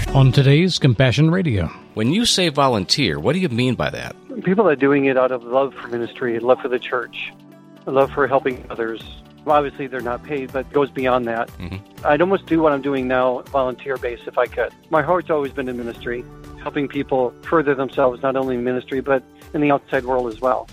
On today's Compassion Radio. When you say volunteer, what do you mean by that? People are doing it out of love for ministry, love for the church, love for helping others. Well, obviously, they're not paid, but it goes beyond that. I'd almost do what I'm doing now, volunteer-based, if I could. My heart's always been in ministry, helping people further themselves, not only in ministry, but in the outside world as well.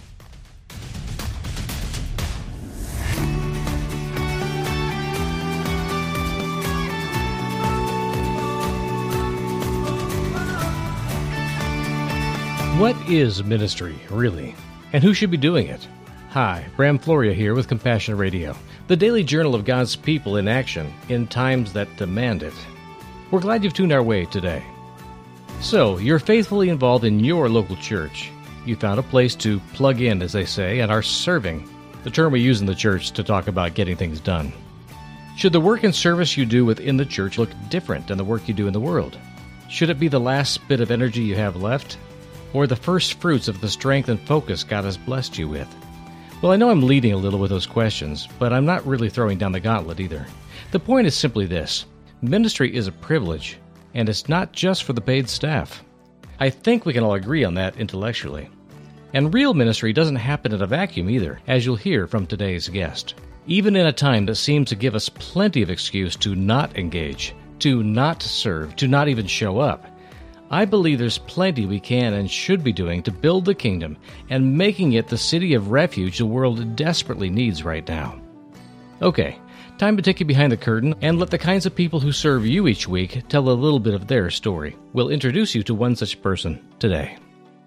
What is ministry, really? And who should be doing it? Hi, Bram Floria here with Compassion Radio, the daily journal of God's people in action in times that demand it. We're glad you've tuned our way today. So, you're faithfully involved in your local church. You found a place to plug in, as they say, and are serving, the term we use in the church to talk about getting things done. Should the work and service you do within the church look different than the work you do in the world? Should it be the last bit of energy you have left? Or the first fruits of the strength and focus God has blessed you with? Well, I know I'm leading a little with those questions, but I'm not really throwing down the gauntlet either. The point is simply this. Ministry is a privilege, and it's not just for the paid staff. I think we can all agree on that intellectually. And real ministry doesn't happen in a vacuum either, as you'll hear from today's guest. Even in a time that seems to give us plenty of excuse to not engage, to not serve, to not even show up, I believe there's plenty we can and should be doing to build the kingdom and making it the city of refuge the world desperately needs right now. Okay, time to take you behind the curtain and let the kinds of people who serve you each week tell a little bit of their story. We'll introduce you to one such person today.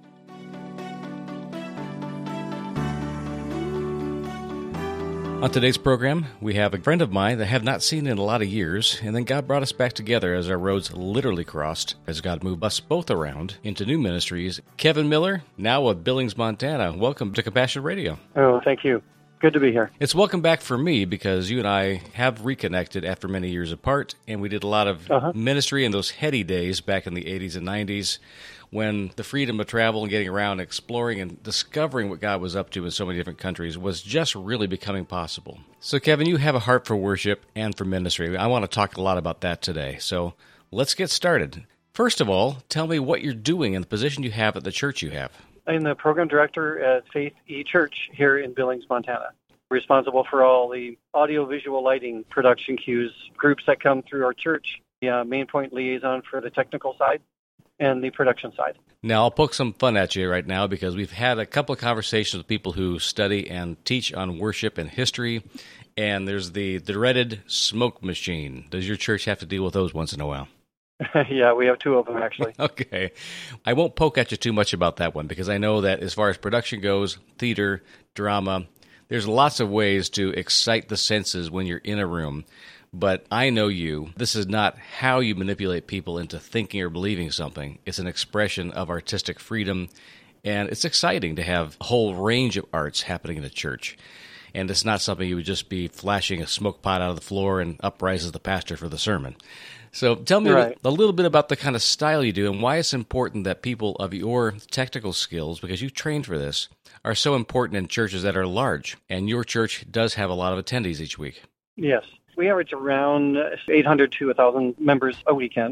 On today's program, we have a friend of mine that I have not seen in a lot of years, and then God brought us back together as our roads literally crossed, as God moved us both around into new ministries. Kevin Miller, now of Billings, Montana. Welcome to Compassion Radio. Oh, thank you. Good to be here. It's welcome back for me because you and I have reconnected after many years apart, and we did a lot of ministry in those heady days back in the 80s and 90s when the freedom of travel and getting around, exploring and discovering what God was up to in so many different countries was just really becoming possible. So, Kevin, you have a heart for worship and for ministry. I want to talk a lot about that today. So let's get started. First of all, tell me what you're doing in the position you have at the church you have. I'm the program director at Faith E-Church here in Billings, Montana. Responsible for all the audio-visual lighting production cues, groups that come through our church, the main point liaison for the technical side and the production side. Now, I'll poke some fun at you right now because we've had a couple of conversations with people who study and teach on worship and history, and there's the dreaded smoke machine. Does your church have to deal with those once in a while? Yeah, we have two of them, actually. Okay. I won't poke at you too much about that one because I know that as far as production goes, theater, drama, there's lots of ways to excite the senses when you're in a room. But I know you. This is not how you manipulate people into thinking or believing something. It's an expression of artistic freedom, and it's exciting to have a whole range of arts happening in a church. And it's not something you would just be flashing a smoke pot out of the floor and up rises the pastor for the sermon. So tell me a little bit about the kind of style you do and why it's important that people of your technical skills, because you trained for this, are so important in churches that are large. And your church does have a lot of attendees each week. Yes. We average around 800 to 1,000 members a weekend.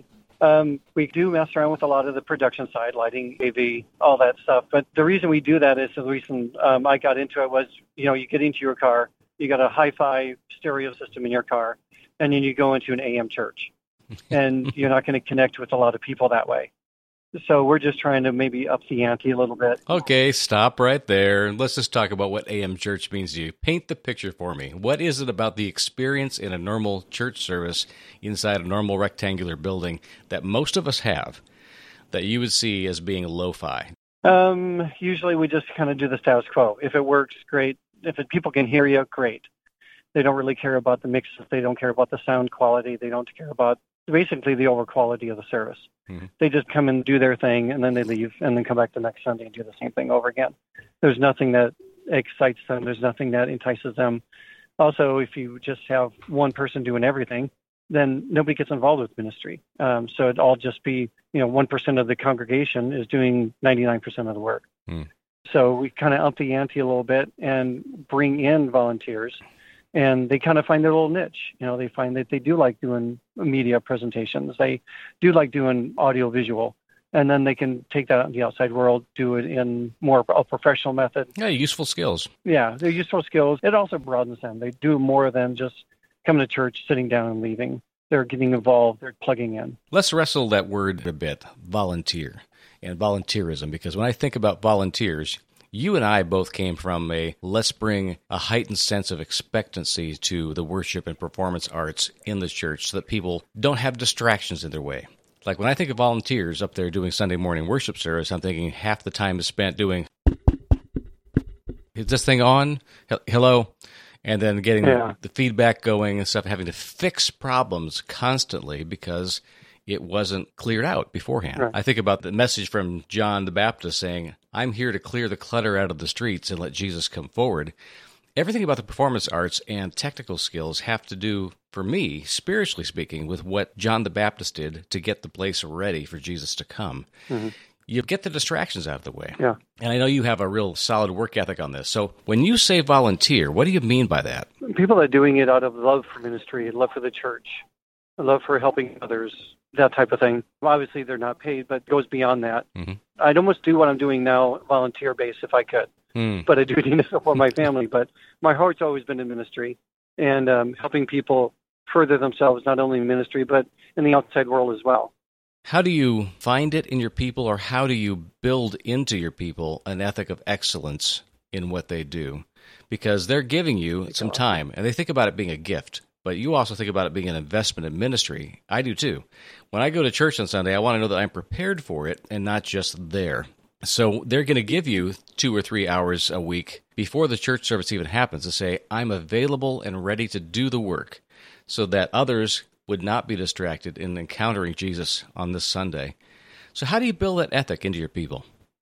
We do mess around with a lot of the production side, lighting, AV, all that stuff. But the reason we do that is the reason I got into it was, you get into your car, you got a hi-fi stereo system in your car, and then you go into an AM church. And you're not going to connect with a lot of people that way. So we're just trying to maybe up the ante a little bit. Okay, stop right there. Let's just talk about what AM church means to you. Paint the picture for me. What is it about the experience in a normal church service inside a normal rectangular building that most of us have that you would see as being lo-fi? Usually we just kind of do the status quo. If it works, great. If people can hear you, great. They don't really care about the mixes. They don't care about the sound quality. They don't care about basically the overall quality of the service. Mm-hmm. They just come and do their thing, and then they leave, and then come back the next Sunday and do the same thing over again. There's nothing that excites them. There's nothing that entices them. Also, if you just have one person doing everything, then nobody gets involved with ministry. So it'd all just be, 1% of the congregation is doing 99% of the work. Mm. So we kind of up the ante a little bit and bring in volunteers And they kind of find their little niche. They find that they do like doing media presentations. They do like doing audio visual. And then they can take that out in the outside world, do it in more a professional method. Yeah, useful skills. Yeah, they're useful skills. It also broadens them. They do more than just coming to church, sitting down, and leaving. They're getting involved. They're plugging in. Let's wrestle that word a bit, volunteer and volunteerism, because when I think about volunteers, you and I both came from let's bring a heightened sense of expectancy to the worship and performance arts in the church so that people don't have distractions in their way. Like when I think of volunteers up there doing Sunday morning worship service, I'm thinking half the time is spent doing, is this thing on? Hello? And then getting the feedback going and stuff, having to fix problems constantly because it wasn't cleared out beforehand. Right. I think about the message from John the Baptist saying, I'm here to clear the clutter out of the streets and let Jesus come forward. Everything about the performance arts and technical skills have to do, for me, spiritually speaking, with what John the Baptist did to get the place ready for Jesus to come. Mm-hmm. You get the distractions out of the way. Yeah. And I know you have a real solid work ethic on this. So when you say volunteer, what do you mean by that? People are doing it out of love for ministry, love for the church, love for helping others, that type of thing. Obviously, they're not paid, but it goes beyond that. Mm-hmm. I'd almost do what I'm doing now, volunteer-based, if I could. But I do need to support my family. But my heart's always been in ministry and helping people further themselves, not only in ministry, but in the outside world as well. How do you find it in your people, or how do you build into your people an ethic of excellence in what they do? Because they're giving you some time, and they think about it being a gift, but you also think about it being an investment in ministry. I do too. When I go to church on Sunday, I want to know that I'm prepared for it and not just there. So they're going to give you 2 or 3 hours a week before the church service even happens to say, I'm available and ready to do the work, so that others would not be distracted in encountering Jesus on this Sunday. So how do you build that ethic into your people?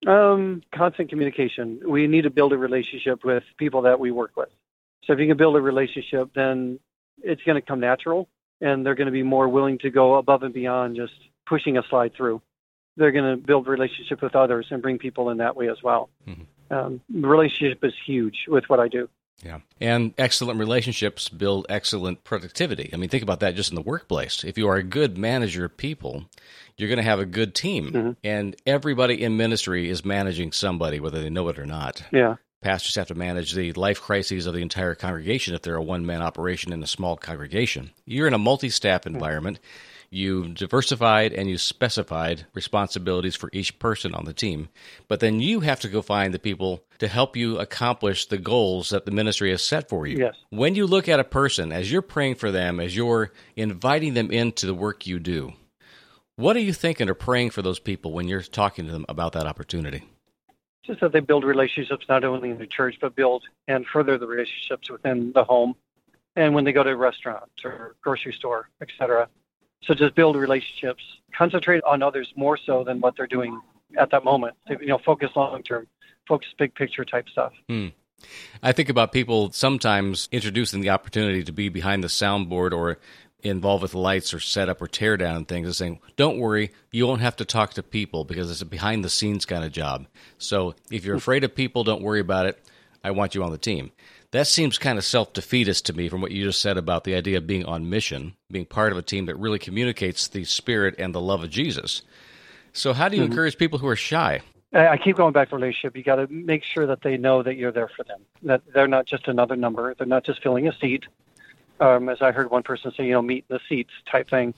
Constant communication. We need to build a relationship with people that we work with. So if you can build a relationship, then it's going to come natural, and they're going to be more willing to go above and beyond just pushing a slide through. They're going to build relationship with others and bring people in that way as well. Mm-hmm. Relationship is huge with what I do. Yeah. And excellent relationships build excellent productivity. I mean, think about that just in the workplace. If you are a good manager of people, you're going to have a good team. Mm-hmm. And everybody in ministry is managing somebody, whether they know it or not. Yeah. Pastors have to manage the life crises of the entire congregation if they're a one-man operation in a small congregation. You're in a multi-staff environment. You diversified and you specified responsibilities for each person on the team. But then you have to go find the people to help you accomplish the goals that the ministry has set for you. Yes. When you look at a person, as you're praying for them, as you're inviting them into the work you do, what are you thinking or praying for those people when you're talking to them about that opportunity? Just that they build relationships not only in the church, but build and further the relationships within the home and when they go to a restaurant or grocery store, etc. So just build relationships, concentrate on others more so than what they're doing at that moment. Focus long-term, focus big picture type stuff. I think about people sometimes introducing the opportunity to be behind the soundboard or involved with lights or setup or tear down things and saying, don't worry, you won't have to talk to people because it's a behind-the-scenes kind of job. So if you're afraid of people, don't worry about it. I want you on the team. That seems kind of self-defeatist to me from what you just said about the idea of being on mission, being part of a team that really communicates the spirit and the love of Jesus. So how do you encourage people who are shy? I keep going back to relationship. You got to make sure that they know that you're there for them, that they're not just another number. They're not just filling a seat. As I heard one person say, meet in the seats type thing.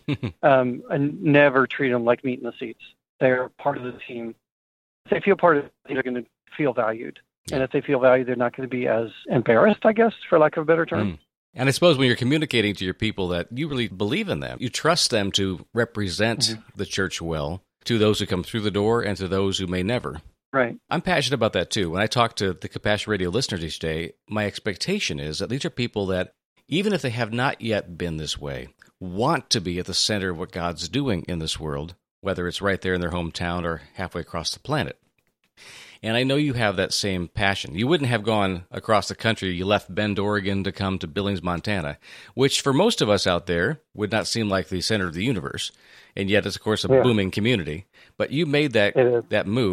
And never treat them like meat in the seats. They're part of the team. If they feel part of the team, they're going to feel valued. And if they feel valued, they're not going to be as embarrassed, I guess, for lack of a better term. And I suppose when you're communicating to your people that you really believe in them, you trust them to represent the church well to those who come through the door and to those who may never. Right. I'm passionate about that, too. When I talk to the Compassion Radio listeners each day, my expectation is that these are people that, even if they have not yet been this way, want to be at the center of what God's doing in this world, whether it's right there in their hometown or halfway across the planet. And I know you have that same passion. You wouldn't have gone across the country. You left Bend, Oregon to come to Billings, Montana, which for most of us out there would not seem like the center of the universe. And yet it's, of course, a booming community. But you made that move,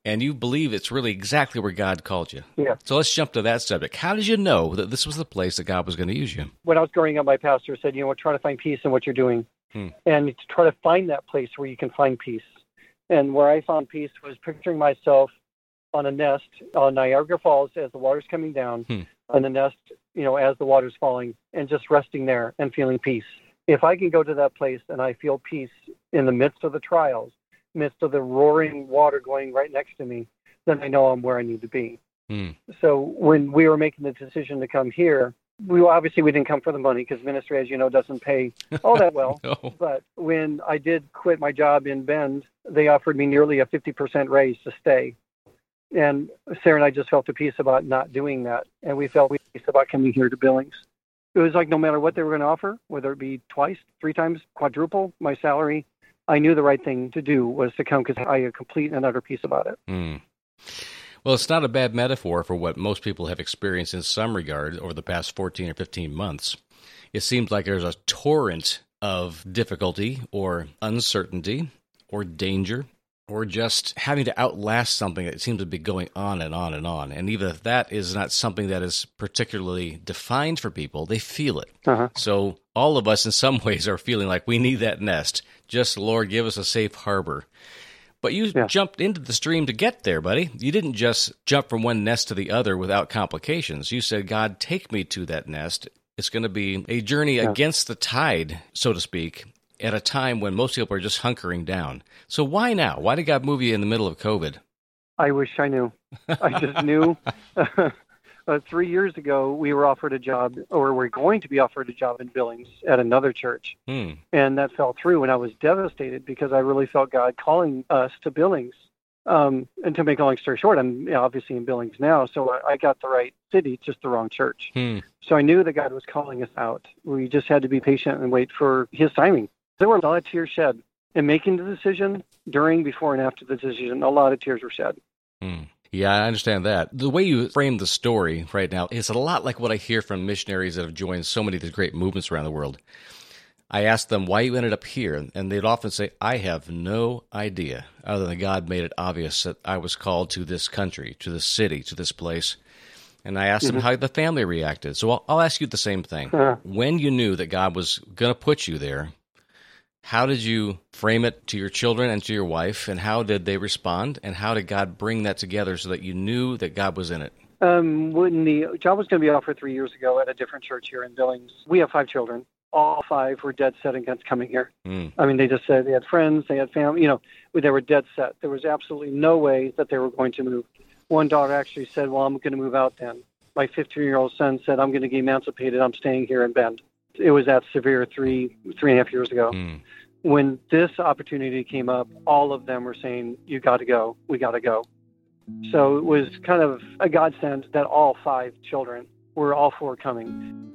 and you believe it's really exactly where God called you. Yeah. So let's jump to that subject. How did you know that this was the place that God was going to use you? When I was growing up, my pastor said, try to find peace in what you're doing. And to try to find that place where you can find peace. And where I found peace was picturing myself on a nest on Niagara Falls as the water's coming down, on the nest, as the water's falling, and just resting there and feeling peace. If I can go to that place and I feel peace in the midst of the trials, midst of the roaring water going right next to me, then I know I'm where I need to be. So when we were making the decision to come here, we didn't come for the money because ministry, as you know, doesn't pay all that well. No. But when I did quit my job in Bend, they offered me nearly a 50% raise to stay. And Sarah and I just felt a peace about not doing that. And we felt peace about coming here to Billings. It was like no matter what they were going to offer, whether it be twice, 3 times, quadruple my salary, I knew the right thing to do was to come because I had complete and utter peace about it. Well, it's not a bad metaphor for what most people have experienced in some regard over the past 14 or 15 months. It seems like there's a torrent of difficulty or uncertainty or danger or just having to outlast something that seems to be going on and on and on. And even if that is not something that is particularly defined for people, they feel it. So all of us in some ways are feeling like we need that nest. Just, Lord, give us a safe harbor. But you jumped into the stream to get there, buddy. You didn't just jump from one nest to the other without complications. You said, God, take me to that nest. It's going to be a journey against the tide, so to speak, at a time when most people are just hunkering down. So why now? Why did God move you in the middle of COVID? I wish I knew. I just knew. 3 years ago, we were offered a job, or we're going to be offered a job in Billings at another church. And that fell through, and I was devastated because I really felt God calling us to Billings. And to make a long story short, I'm obviously in Billings now, so I got the right city, just the wrong church. So I knew that God was calling us out. We just had to be patient and wait for His timing. There were a lot of tears shed. In making the decision, during, before, and after the decision, a lot of tears were shed. Yeah, I understand that. The way you frame the story right now is a lot like what I hear from missionaries that have joined so many of these great movements around the world. I ask them why you ended up here, and they'd often say, I have no idea, other than God made it obvious that I was called to this country, to this city, to this place. And I asked them how the family reacted. So I'll ask you the same thing. When you knew that God was going to put you there, how did you frame it to your children and to your wife, and how did they respond, and how did God bring that together so that you knew that God was in it? When the job was going to be offered 3 years ago at a different church here in Billings, we have 5 children. All 5 were dead set against coming here. I mean, they just said they had friends, they had family, they were dead set. There was absolutely no way that they were going to move. One daughter actually said, well, I'm going to move out then. My 15-year-old son said, I'm going to get emancipated. I'm staying here in Bend. It was that severe 3.5 years ago. When this opportunity came up, all of them were saying, you got to go. We got to go. So it was kind of a godsend that all 5 children were all for coming.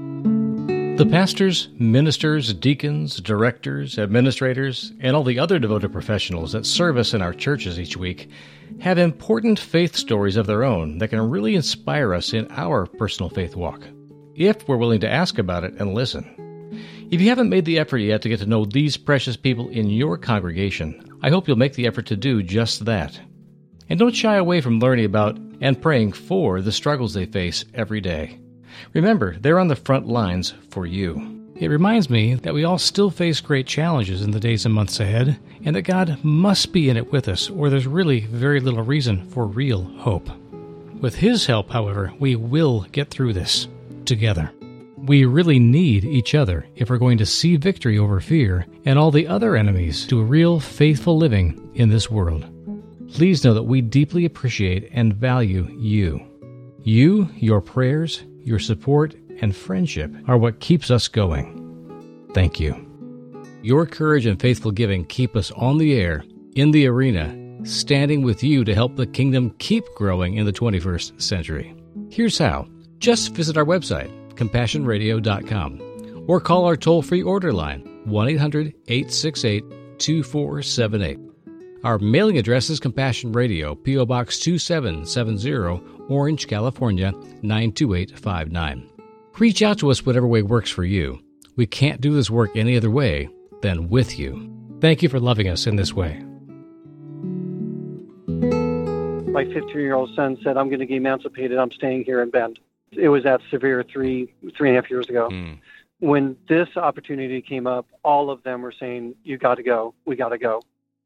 The pastors, ministers, deacons, directors, administrators, and all the other devoted professionals that serve us in our churches each week have important faith stories of their own that can really inspire us in our personal faith walk, if we're willing to ask about it and listen. If you haven't made the effort yet to get to know these precious people in your congregation, I hope you'll make the effort to do just that. And don't shy away from learning about and praying for the struggles they face every day. Remember, they're on the front lines for you. It reminds me that we all still face great challenges in the days and months ahead, and that God must be in it with us, or there's really very little reason for real hope. With His help, however, we will get through this together. We really need each other if we're going to see victory over fear and all the other enemies to a real faithful living in this world. Please know that we deeply appreciate and value you. You, your prayers, your support, and friendship are what keeps us going. Thank you. Your courage and faithful giving keep us on the air, in the arena, standing with you to help the kingdom keep growing in the 21st century. Here's how. Just visit our website, CompassionRadio.com, or call our toll-free order line, 1-800-868-2478. Our mailing address is Compassion Radio, P.O. Box 2770, Orange, California, 92859. Reach out to us whatever way works for you. We can't do this work any other way than with you. Thank you for loving us in this way. my 15-year-old son said, I'm going to get emancipated, I'm staying here in Bend. It was that severe 3.5 years ago. When this opportunity came up, all of them were saying, you got to go, we got to go.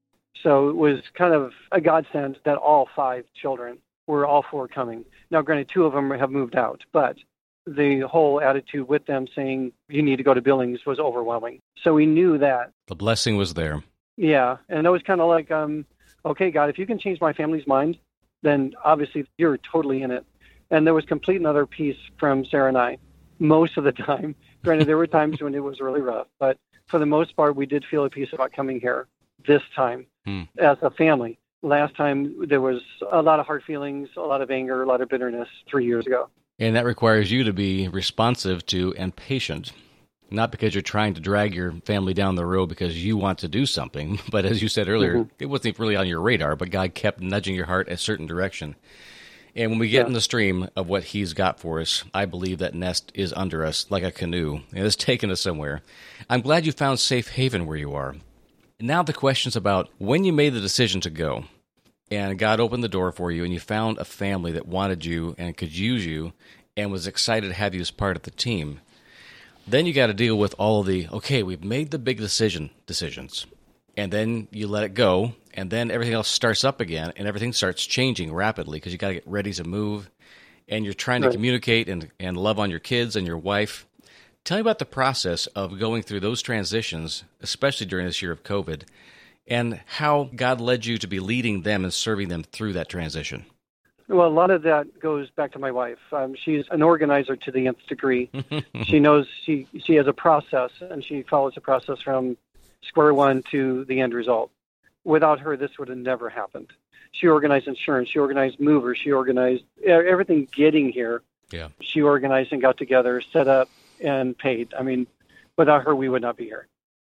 So it was kind of a godsend that all 5 children were all forthcoming. Now, granted, 2 of them have moved out, but the whole attitude with them saying, you need to go to Billings was overwhelming. So we knew that. The blessing was there. Yeah, and it was kind of like, okay, God, if you can change my family's mind, then obviously you're totally in it. And there was complete and utter peace from Sarah and I most of the time. Granted, there were times when it was really rough, but for the most part, we did feel at peace about coming here this time as a family. Last time, there was a lot of hard feelings, a lot of anger, a lot of bitterness 3 years ago. And that requires you to be responsive to and patient, not because you're trying to drag your family down the road because you want to do something, but as you said earlier, it wasn't really on your radar, but God kept nudging your heart a certain direction. And when we get in the stream of what He's got for us, I believe that nest is under us like a canoe, and it's taken us somewhere. I'm glad you found safe haven where you are. Now the question's about when you made the decision to go, and God opened the door for you, and you found a family that wanted you and could use you and was excited to have you as part of the team. Then you got to deal with all of the, okay, we've made the big decisions, and then you let it go, and then everything else starts up again, and everything starts changing rapidly because you got to get ready to move, and you're trying to communicate and love on your kids and your wife. Tell me about the process of going through those transitions, especially during this year of COVID, and how God led you to be leading them and serving them through that transition. Well, a lot of that goes back to my wife. She's an organizer to the nth degree. She knows she has a process, and she follows the process from square one to the end result. Without her, this would have never happened. She organized insurance. She organized movers. She organized everything getting here. Yeah. She organized and got together, set up, and paid. I mean, without her, we would not be here.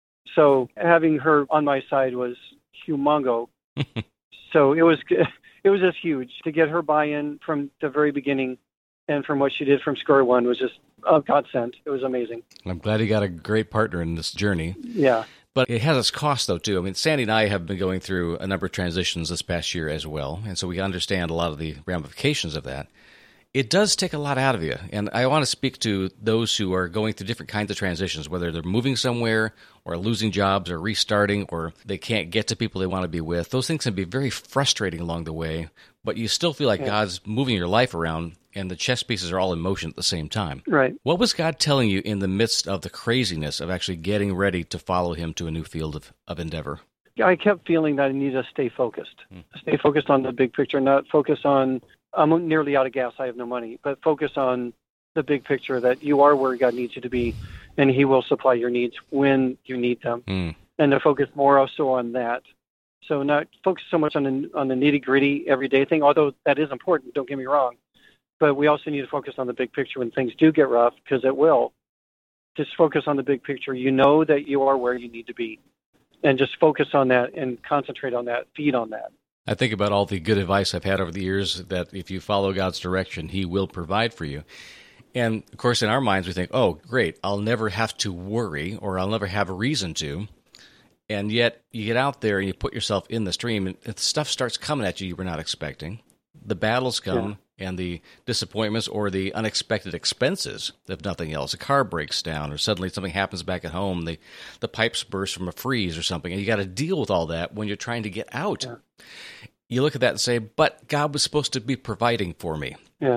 So having her on my side was humongo. So it was just huge to get her buy-in from the very beginning, and from what she did from square one was just a godsend. It was amazing. I'm glad you got a great partner in this journey. Yeah. But it has its cost, though, too. I mean, Sandy and I have been going through a number of transitions this past year as well, and so we understand a lot of the ramifications of that. It does take a lot out of you, and I want to speak to those who are going through different kinds of transitions, whether they're moving somewhere or losing jobs or restarting or they can't get to people they want to be with. Those things can be very frustrating along the way, but you still feel like God's moving your life around and the chess pieces are all in motion at the same time. Right. What was God telling you in the midst of the craziness of actually getting ready to follow Him to a new field of endeavor? I kept feeling that I needed to stay focused. Stay focused on the big picture, not focus on, I'm nearly out of gas, I have no money, but focus on the big picture that you are where God needs you to be, and He will supply your needs when you need them. And to focus more also on that. So not focus so much on the nitty-gritty everyday thing, although that is important, don't get me wrong. But we also need to focus on the big picture when things do get rough, because it will. Just focus on the big picture. You know that you are where you need to be. And just focus on that and concentrate on that, feed on that. I think about all the good advice I've had over the years that if you follow God's direction, He will provide for you. And, of course, in our minds, we think, oh, great, I'll never have to worry or I'll never have a reason to. And yet you get out there and you put yourself in the stream and stuff starts coming at you were not expecting. The battles come and the disappointments or the unexpected expenses, if nothing else. A car breaks down or suddenly something happens back at home. The pipes burst from a freeze or something. And you got to deal with all that when you're trying to get out. Yeah. You look at that and say, but God was supposed to be providing for me. Yeah.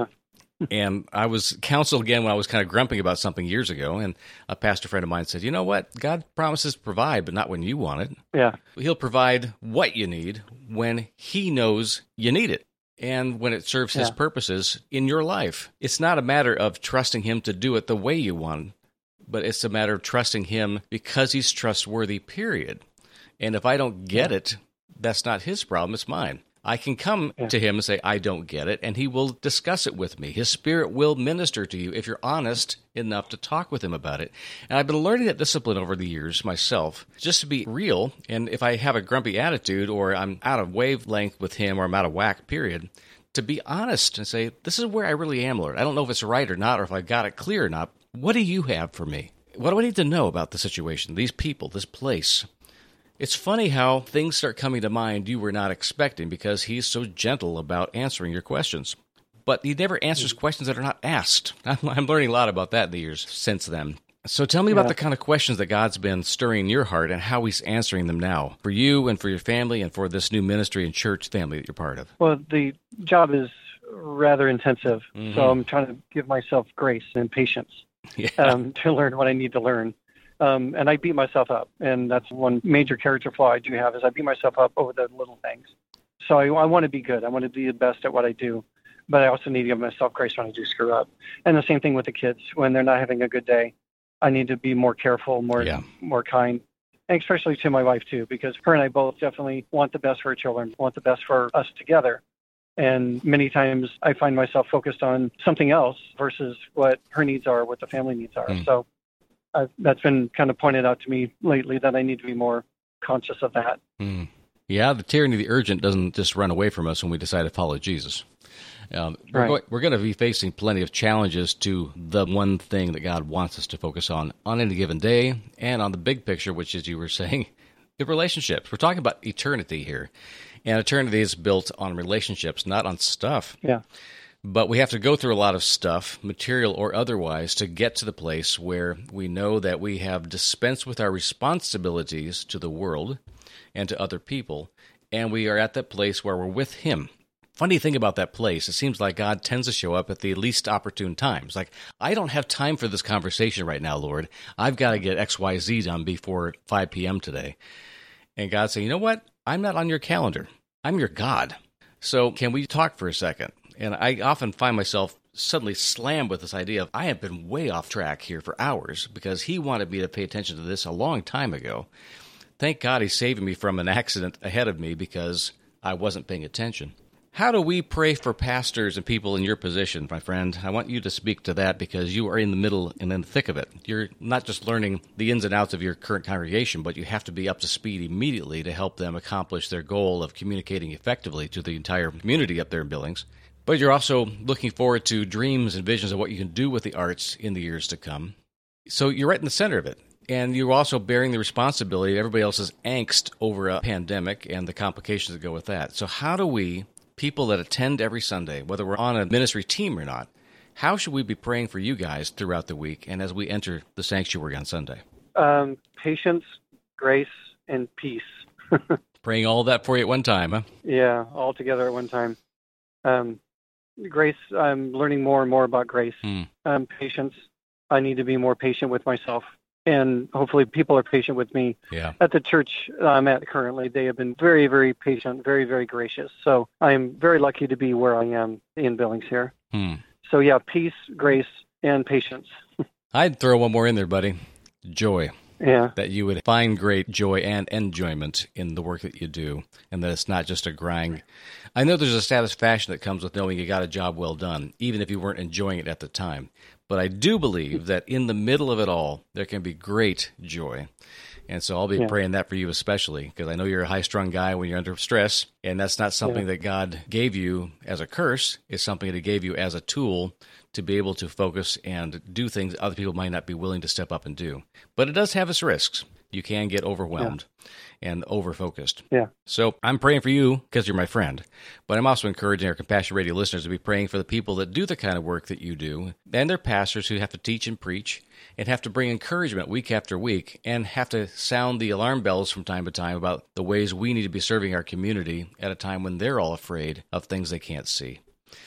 And I was counseled again when I was kind of grumping about something years ago, and a pastor friend of mine said, you know what? God promises to provide, but not when you want it. Yeah. He'll provide what you need when He knows you need it and when it serves His purposes in your life. It's not a matter of trusting Him to do it the way you want, but it's a matter of trusting Him because He's trustworthy, period. And if I don't get it, that's not His problem, it's mine. I can come to Him and say, I don't get it, and He will discuss it with me. His Spirit will minister to you if you're honest enough to talk with Him about it. And I've been learning that discipline over the years myself, just to be real. And if I have a grumpy attitude or I'm out of wavelength with Him or I'm out of whack, period, to be honest and say, this is where I really am, Lord. I don't know if it's right or not or if I got it clear or not. What do you have for me? What do I need to know about the situation, these people, this place? It's funny how things start coming to mind you were not expecting because he's so gentle about answering your questions. But he never answers questions that are not asked. I'm learning a lot about that in the years since then. So tell me about the kind of questions that God's been stirring in your heart and how he's answering them now for you and for your family and for this new ministry and church family that you're part of. Well, the job is rather intensive, so I'm trying to give myself grace and patience to learn what I need to learn. And I beat myself up, and that's one major character flaw I do have is I beat myself up over the little things. So I want to be good. I want to be the best at what I do, but I also need to give myself grace when I do screw up. And the same thing with the kids. When they're not having a good day, I need to be more careful, more kind, and especially to my wife, too, because her and I both definitely want the best for our children, want the best for us together. And many times I find myself focused on something else versus what her needs are, what the family needs are. So that's been kind of pointed out to me lately that I need to be more conscious of that. Yeah, the tyranny of the urgent doesn't just run away from us when we decide to follow Jesus. We're going to be facing plenty of challenges to the one thing that God wants us to focus on any given day and on the big picture, which, as you were saying, the relationships. We're talking about eternity here, and eternity is built on relationships, not on stuff. Yeah. But we have to go through a lot of stuff, material or otherwise, to get to the place where we know that we have dispensed with our responsibilities to the world and to other people, and we are at that place where we're with Him. Funny thing about that place, it seems like God tends to show up at the least opportune times. Like, I don't have time for this conversation right now, Lord. I've got to get XYZ done before 5 p.m. today. And God saying, you know what? I'm not on your calendar. I'm your God. So can we talk for a second? And I often find myself suddenly slammed with this idea of I have been way off track here for hours because He wanted me to pay attention to this a long time ago. Thank God He's saving me from an accident ahead of me because I wasn't paying attention. How do we pray for pastors and people in your position, my friend? I want you to speak to that because you are in the middle and in the thick of it. You're not just learning the ins and outs of your current congregation, but you have to be up to speed immediately to help them accomplish their goal of communicating effectively to the entire community up there in Billings. But you're also looking forward to dreams and visions of what you can do with the arts in the years to come. So you're right in the center of it. And you're also bearing the responsibility of everybody else's angst over a pandemic and the complications that go with that. So how do we, people that attend every Sunday, whether we're on a ministry team or not, how should we be praying for you guys throughout the week and as we enter the sanctuary on Sunday? Patience, grace, and peace. Praying all that for you at one time, huh? Yeah, all together at one time. Grace, I'm learning more and more about grace. Patience, I need to be more patient with myself. And hopefully people are patient with me. Yeah. At the church I'm at currently, they have been very, very patient, very, very gracious. So I'm very lucky to be where I am in Billings here. So yeah, peace, grace, and patience. I'd throw one more in there, buddy. Joy. Yeah. That you would find great joy and enjoyment in the work that you do, and that it's not just a grind. I know there's a satisfaction that comes with knowing you got a job well done, even if you weren't enjoying it at the time. But I do believe that in the middle of it all, there can be great joy. And so I'll be praying that for you especially, because I know you're a high-strung guy when you're under stress, and that's not something that God gave you as a curse. It's something that He gave you as a tool to be able to focus and do things other people might not be willing to step up and do. But it does have its risks. You can get overwhelmed and over-focused. Yeah. So I'm praying for you because you're my friend, but I'm also encouraging our Compassion Radio listeners to be praying for the people that do the kind of work that you do, and their pastors who have to teach and preach and have to bring encouragement week after week and have to sound the alarm bells from time to time about the ways we need to be serving our community at a time when they're all afraid of things they can't see.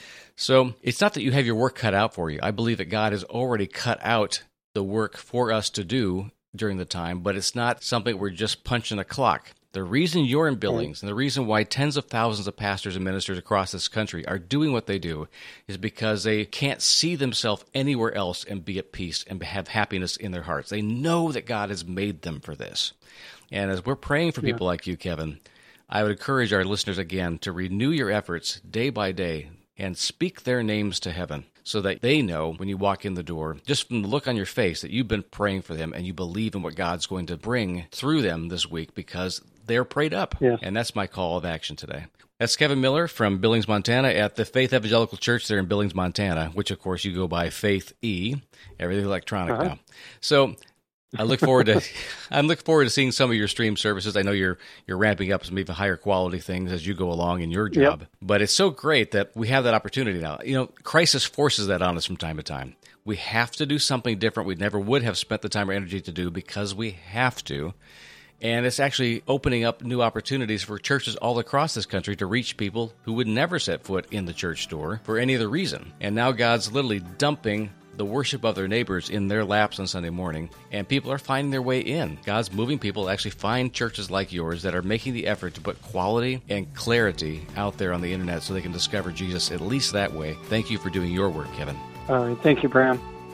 So it's not that you have your work cut out for you. I believe that God has already cut out the work for us to do during the time, but it's not something we're just punching a clock. The reason you're in Billings and the reason why tens of thousands of pastors and ministers across this country are doing what they do is because they can't see themselves anywhere else and be at peace and have happiness in their hearts. They know that God has made them for this. And as we're praying for people like you, Kevin, I would encourage our listeners again to renew your efforts day by day and speak their names to heaven so that they know when you walk in the door, just from the look on your face, that you've been praying for them and you believe in what God's going to bring through them this week because they're prayed up. Yeah. And that's my call of action today. That's Kevin Miller from Billings, Montana at the Faith Evangelical Church there in Billings, Montana, which, of course, you go by Faith E. Everything's electronic now. So I look forward to seeing some of your stream services. I know you're ramping up some even higher quality things as you go along in your job. Yep. But it's so great that we have that opportunity now. Crisis forces that on us from time to time. We have to do something different we never would have spent the time or energy to do because we have to. And it's actually opening up new opportunities for churches all across this country to reach people who would never set foot in the church door for any other reason. And now God's literally dumping the worship of their neighbors in their laps on Sunday morning, and people are finding their way in. God's moving people to actually find churches like yours that are making the effort to put quality and clarity out there on the internet so they can discover Jesus at least that way. Thank you for doing your work, Kevin. All right. Thank you, Bram.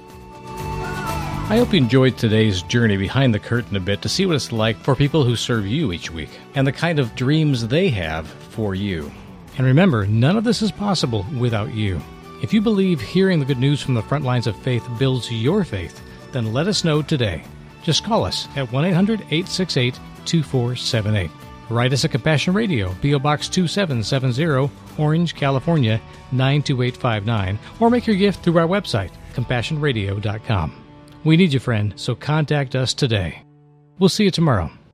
I hope you enjoyed today's journey behind the curtain a bit to see what it's like for people who serve you each week and the kind of dreams they have for you. And remember, none of this is possible without you. If you believe hearing the good news from the front lines of faith builds your faith, then let us know today. Just call us at 1-800-868-2478. Write us at Compassion Radio, P.O. Box 2770, Orange, California, 92859, or make your gift through our website, CompassionRadio.com. We need you, friend, so contact us today. We'll see you tomorrow.